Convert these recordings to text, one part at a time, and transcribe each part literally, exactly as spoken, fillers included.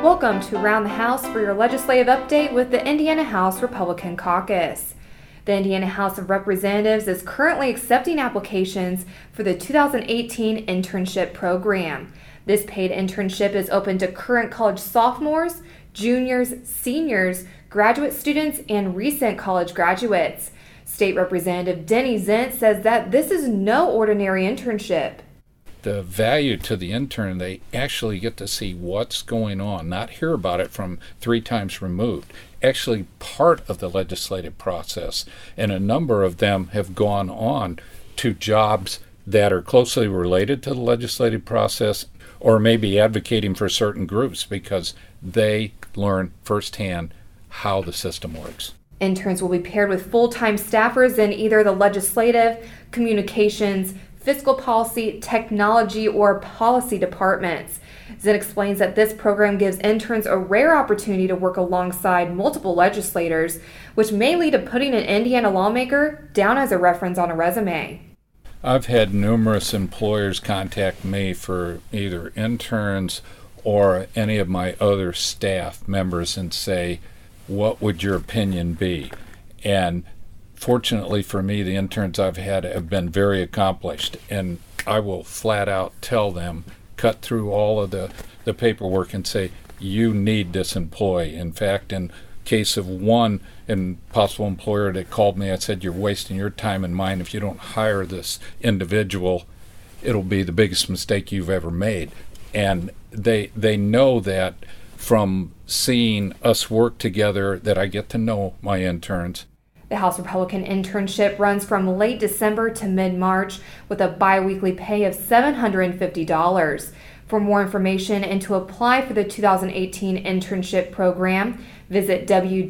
Welcome to Around the House for your legislative update with the Indiana House Republican Caucus. The Indiana House of Representatives is currently accepting applications for the two thousand eighteen internship program. This paid internship is open to current college sophomores, juniors, seniors, graduate students, and recent college graduates. State Representative Denny Zent says that this is no ordinary internship. The value to the intern, they actually get to see what's going on, not hear about it from three times removed, actually part of the legislative process. And a number of them have gone on to jobs that are closely related to the legislative process or maybe advocating for certain groups because they learn firsthand how the system works. Interns will be paired with full-time staffers in either the legislative, communications, fiscal policy, technology, or policy departments. Zent explains that this program gives interns a rare opportunity to work alongside multiple legislators, which may lead to putting an Indiana lawmaker down as a reference on a resume. I've had numerous employers contact me for either interns or any of my other staff members and say, what would your opinion be? And fortunately for me, the interns I've had have been very accomplished, and I will flat out tell them, cut through all of the, the paperwork and say, you need this employee. In fact, in case of one and possible employer that called me, I said, you're wasting your time and mine. If you don't hire this individual, it'll be the biggest mistake you've ever made. And they they know that from seeing us work together, that I get to know my interns. The House Republican internship runs from late December to mid-March with a bi-weekly pay of seven hundred fifty dollars. For more information and to apply for the two thousand eighteen internship program, visit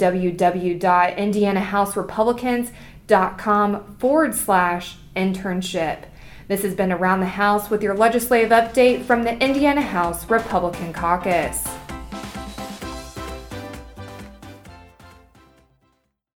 www.indianahouserepublicans.com forward slash internship. This has been Around the House with your legislative update from the Indiana House Republican Caucus.